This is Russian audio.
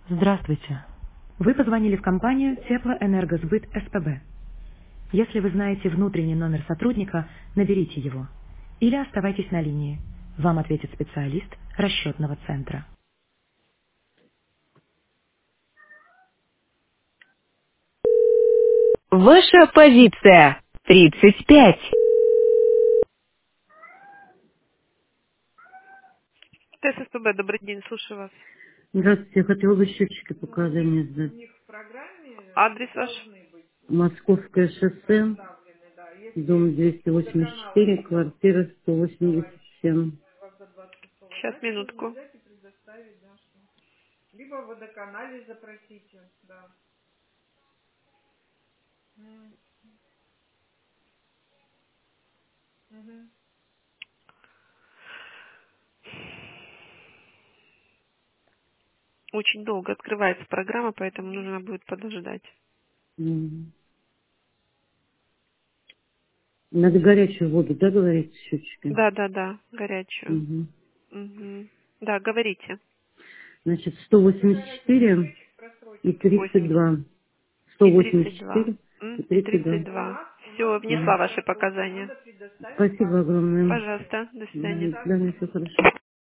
Здравствуйте. Вы позвонили в компанию Теплоэнергосбыт СПБ. Если вы знаете внутренний номер сотрудника, наберите его. Или оставайтесь на линии. Вам ответит специалист расчетного центра. Ваша позиция 35. ТССПБ, добрый день, слушаю вас. Здравствуйте, я хотела бы счетчики показания сдать. Адрес ваш? Московское шоссе, дом 284, квартира 187. Сейчас, минутку. Очень долго открывается программа, поэтому нужно будет подождать. Мгм. Надо горячую воду, да, говорить, счетчики? Да, да, да, горячую. Мгм. Мгм. Да, говорите. Значит, 184 и 8 32. и 32. 184 и И 32. 32. Все, внесла Мгм. ваши показания. Спасибо огромное. Пожалуйста, до свидания. До свидания, все хорошо.